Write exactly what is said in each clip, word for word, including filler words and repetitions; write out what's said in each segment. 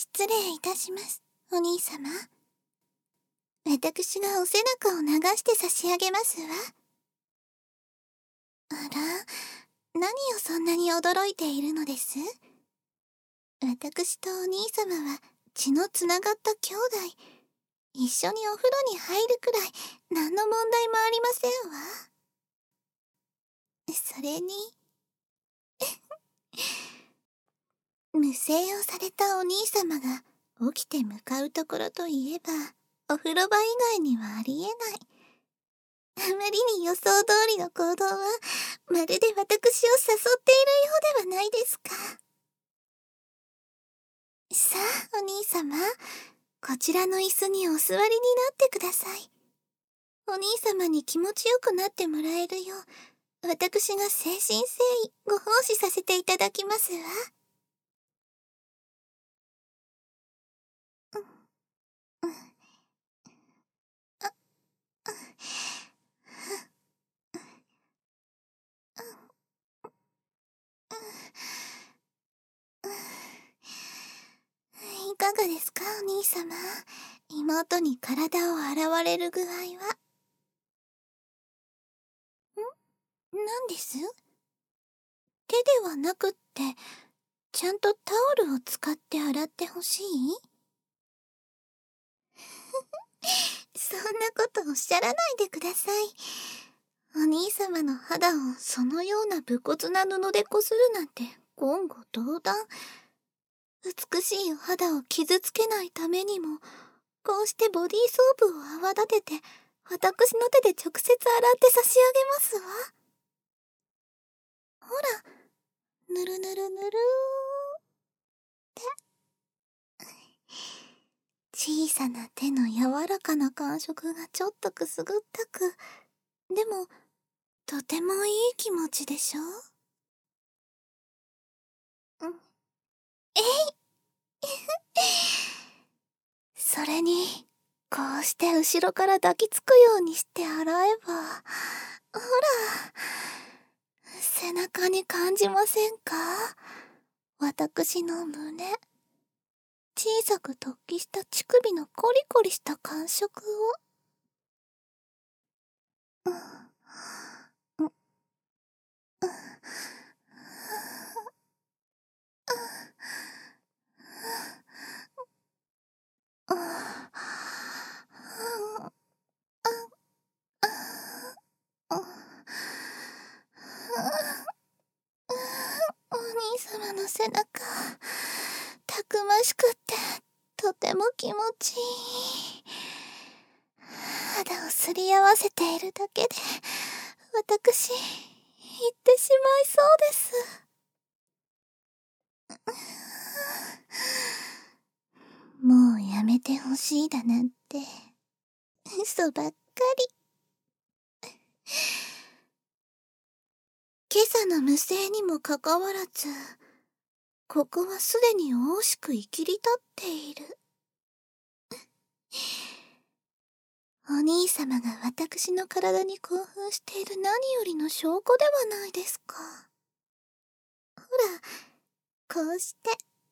失礼いたします、お兄様。私がお背中を流して差し上げますわ。あら、何をそんなに驚いているのです？私とお兄様は血のつながった兄弟。一緒にお風呂に入るくらい何の問題もありませんわ。それに無声をされたお兄様が起きて向かうところといえば、お風呂場以外にはありえない。あまりに予想通りの行動は、まるで私を誘っているようではないですか。さあ、お兄様、こちらの椅子にお座りになってください。お兄様に気持ちよくなってもらえるよう、私が誠心誠意ご奉仕させていただきますわ。いかがですか、お兄様。妹に体を洗われる具合は。ん？何です？手ではなくって、ちゃんとタオルを使って洗ってほしい？そんなことおっしゃらないでください。お兄様の肌をそのような無骨な布でこするなんて言語道断。美しいお肌を傷つけないためにも、こうしてボディーソープを泡立てて、私の手で直接洗って差し上げますわ。ほら、ぬるぬるぬるーって。小さな手の柔らかな感触がちょっとくすぐったく、でも、とてもいい気持ちでしょ？うん。えいそれに、こうして後ろから抱きつくようにして洗えば、ほら、背中に感じませんか？私の胸。小さく突起した乳首のコリコリした感触を。うん、うん、うん、うん、お兄様の背中、たくましくってとても気持ちいい。肌をすり合わせているだけで私言ってしまいそうです。もうやめてほしいだなんて嘘ばっかり。今朝の無声にもかかわらず、ここはすでに大しくいきり立っている。お兄様が私の体に興奮している何よりの証拠ではないですか。ほら、こうして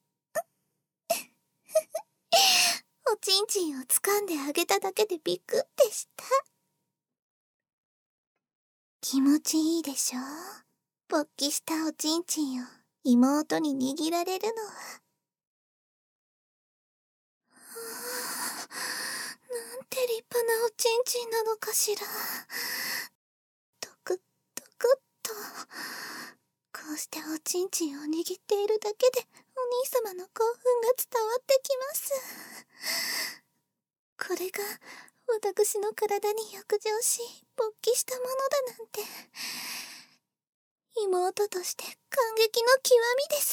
おちんちんを掴んであげただけでビクってした。気持ちいいでしょ？勃起したおちんちんを妹に握られるのは。なんて立派なおちんちんなのかしら。ドクッドクッと。こうしておちんちんを握っているだけでお兄様の興奮が伝わってきます。これが私の体に浴場し勃起したものだなんて、妹として感激の極みです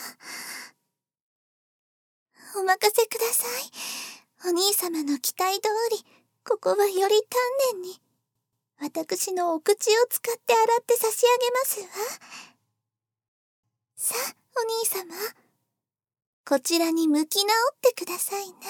わ。お任せください。お兄様の期待通り、ここはより丹念に私のお口を使って洗って差し上げますわ。さあ、お兄様、こちらに向き直ってくださいな。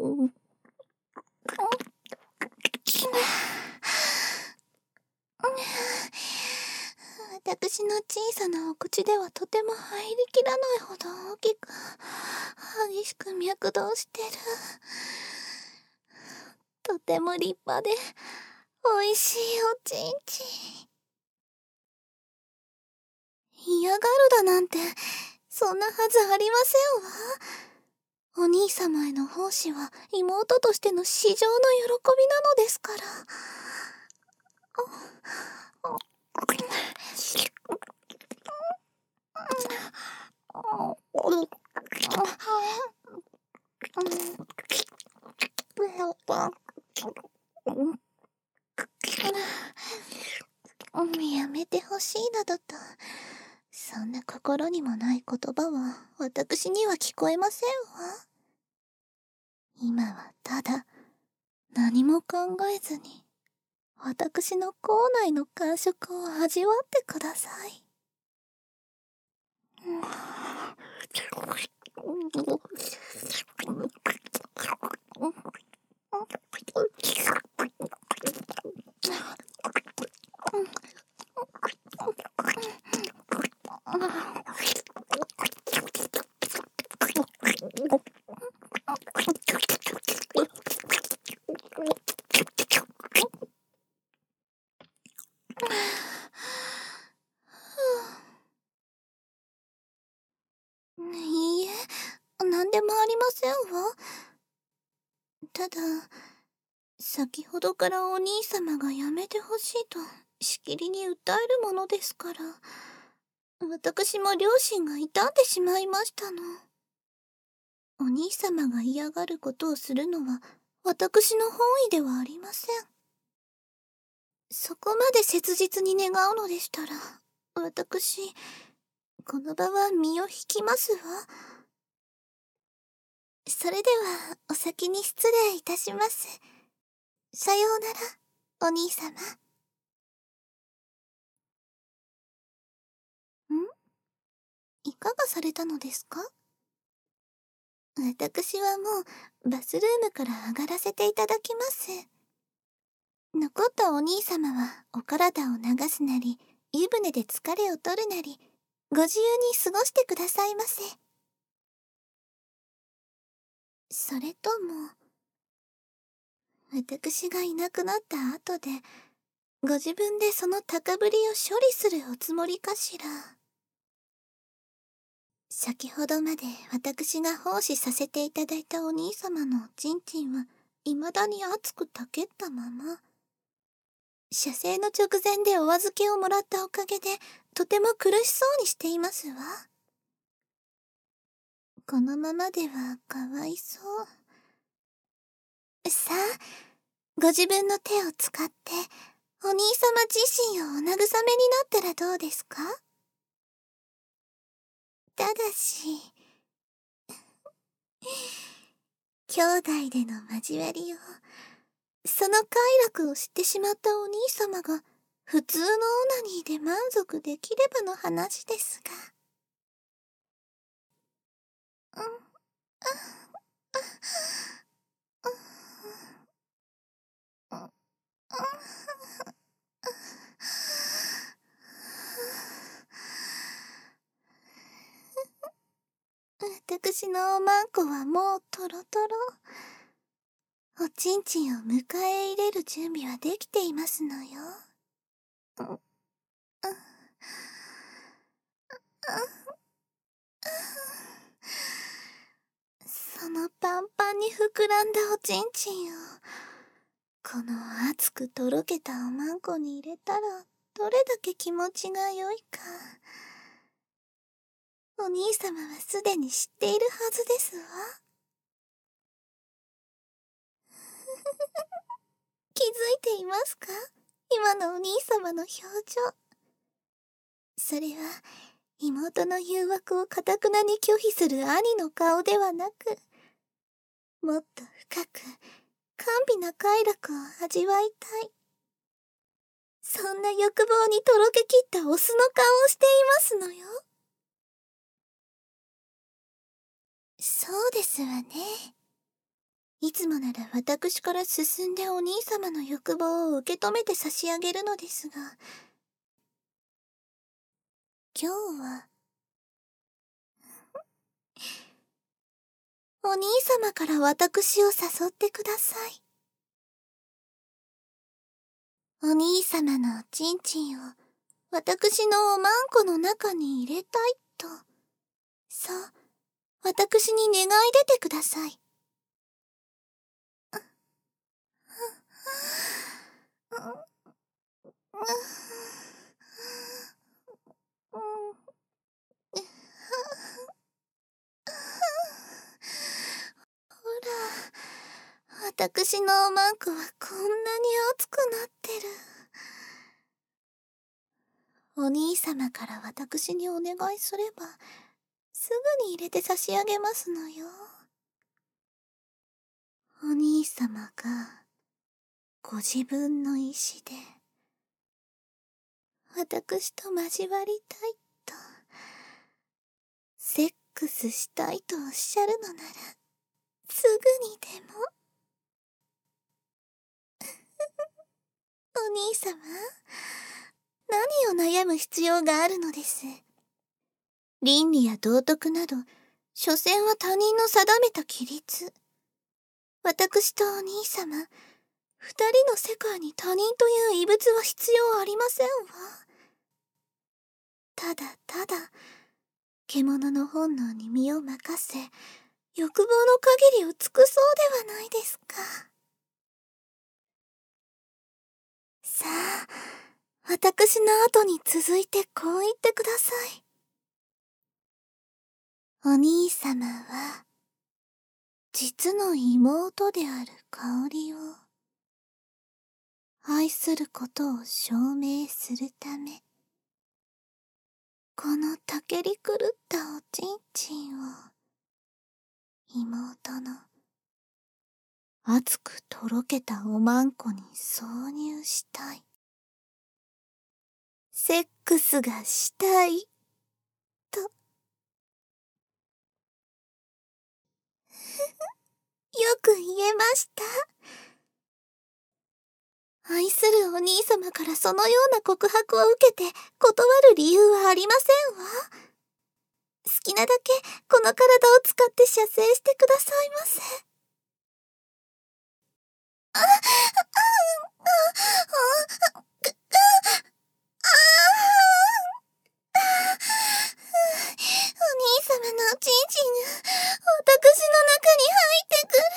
私の小さなお口ではとても入りきらないほど大きく、激しく脈動してる。とても立派で、美味しいおちんちん。嫌がるだなんて、そんなはずありませんわ。お兄様への奉仕は妹としての至上の喜びなのですから。やめてほしいなどと、そんな心にもない言葉は私には聞こえませんわ。今はただ何も考えずに私の口内の感触を味わってください。いいえ、何でもありませんわ。ただ、先ほどからお兄様がやめてほしいとしきりに訴えるものですから、私も両親が傷んでしまいましたの。お兄様が嫌がることをするのは私の本意ではありません。そこまで切実に願うのでしたら、私、この場は身を引きますわ。それでは、お先に失礼いたします。さようなら、お兄様。ん？いかがされたのですか？私はもう、バスルームから上がらせていただきます。残ったお兄様は、お体を流すなり、湯船で疲れを取るなり、ご自由に過ごしてくださいませ。それとも、私がいなくなった後で、ご自分でその高ぶりを処理するおつもりかしら。先ほどまで私が奉仕させていただいたお兄様のおちんちんは、未だに熱くたけったまま。射精の直前でお預けをもらったおかげで、とても苦しそうにしていますわ。このままではかわいそう。さあ、ご自分の手を使って、お兄様自身をお慰めになったらどうですか？ただし、兄弟での交わりを、その快楽を知ってしまったお兄様が、普通のオナニーで満足できればの話ですが。うん、私のおまんこはもうトロトロ。おちんちんを迎え入れる準備はできていますのよ。うん、うん、そのパンパンに膨らんだおちんちんを、この熱くとろけたおまんこに入れたら、どれだけ気持ちが良いか。お兄様はすでに知っているはずですわ。気づいていますか？今のお兄様の表情。それは、妹の誘惑を頑くなに拒否する兄の顔ではなく、もっと深く、甘美な快楽を味わいたい。そんな欲望にとろけきったオスの顔をしていますのよ。そうですわね。 いつもなら私から進んでお兄様の欲望を受け止めて差し上げるのですが、今日は、お兄様から私を誘ってください。お兄様のおちんちんを私のおまんこの中に入れたいと。そう、私に願い出てください。ほら、私のおまんこはこんなに熱くなってる。お兄様から私にお願いすれば、すぐに入れて差し上げますのよ。お兄様が、ご自分の意志で、私と交わりたいと、セックスしたいとおっしゃるのなら、すぐにでも。お兄様、何を悩む必要があるのです。倫理や道徳など、所詮は他人の定めた規律。私とお兄様、二人の世界に他人という異物は必要ありませんわ。ただただ、獣の本能に身を任せ、欲望の限りを尽くそうではないですか。さあ、私の後に続いてこう言ってください。お兄様は、実の妹である香りを、愛することを証明するため、このたけり狂ったおちんちんを、妹の、熱くとろけたおまんこに挿入したい。セックスがしたい、と。よく言えました。愛するお兄様からそのような告白を受けて断る理由はありませんわ。好きなだけこの体を使って射精してくださいませ。あ、あ、あ、あ、く、く、ああ、お兄様のおちんちんが私の中に入ってくる。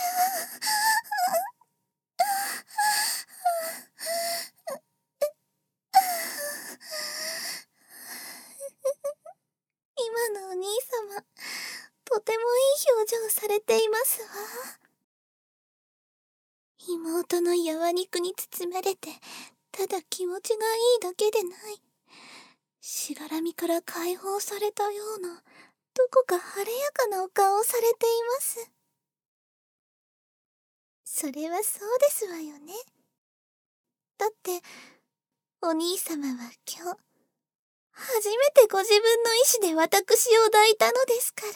今のお兄様、とてもいい表情されていますわ。妹の柔肉に包まれて、ただ気持ちがいいだけでない。しがらみから解放されたような、どこか晴れやかなお顔をされています。それはそうですわよね。だって、お兄様は今日、初めてご自分の意志で私を抱いたのですから。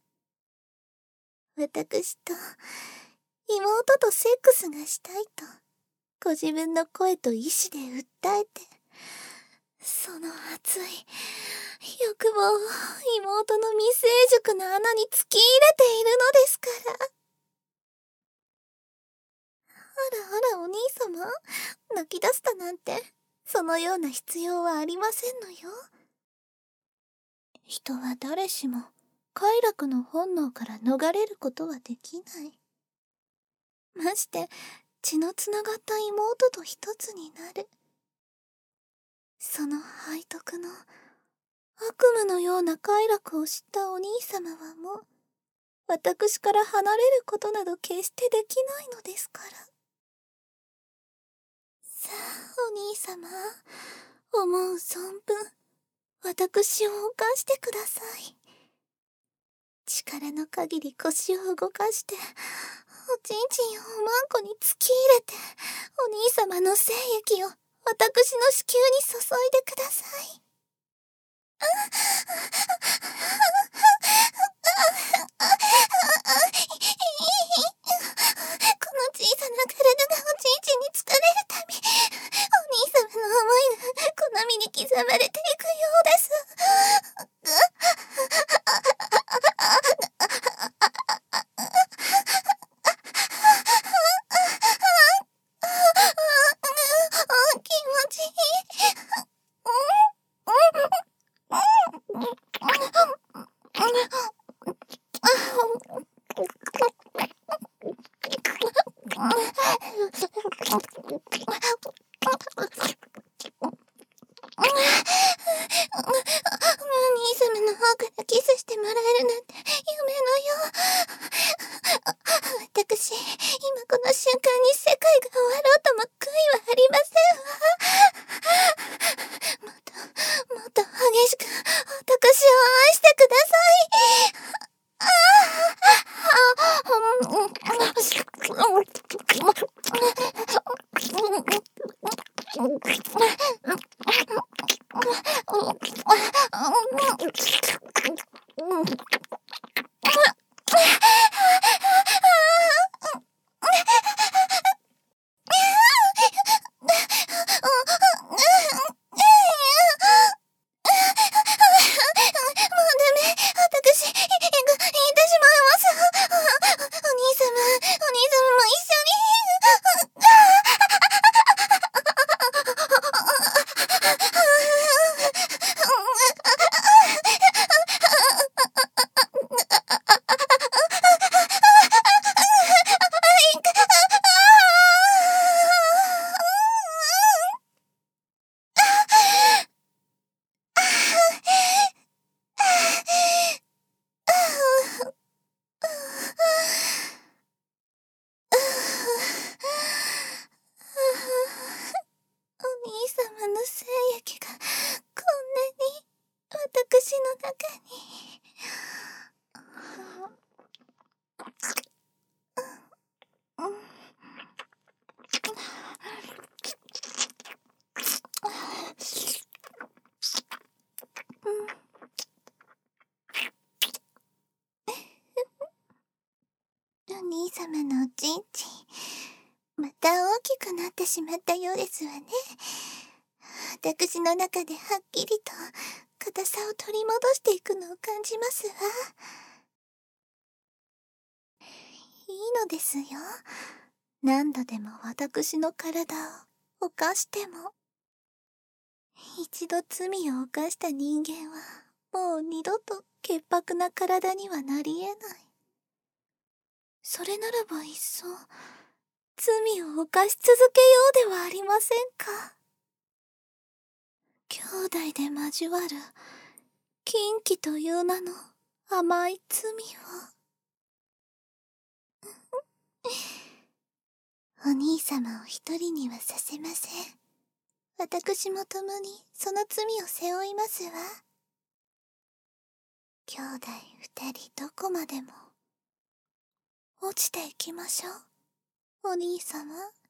私と、妹とセックスがしたいと、ご自分の声と意志で訴えて、その熱い欲望を妹の未成熟な穴に突き入れているのですから。あらあらお兄様、泣き出したなんて、そのような必要はありませんのよ。人は誰しも快楽の本能から逃れることはできない。まして血のつながった妹と一つになる。その背徳の悪夢のような快楽を知ったお兄様はもう私から離れることなど決してできないのですから。さあお兄様、思う存分私を犯してください。力の限り腰を動かして、おちんちんをおまんこに突き入れて、お兄様の精液を私の子宮に注いでください。 様の方からキスしてもらえるなんて夢のよう。私、今この瞬間に世界が終わろうとも悔いはありませんわ。もっと、もっと激しく私を愛してください。お兄様の精液がこんなに私の中に。お兄様のおちんちん、また大きくなってしまったようですわね。私の中ではっきりと硬さを取り戻していくのを感じますわ。いいのですよ。何度でも私の体を犯しても。一度罪を犯した人間はもう二度と潔白な体にはなり得ない。それならばいっそ罪を犯し続けようではありませんか。兄弟で交わる禁忌という名の甘い罪を。お兄様を一人にはさせません。私も共にその罪を背負いますわ。兄弟二人どこまでも落ちていきましょう、お兄様。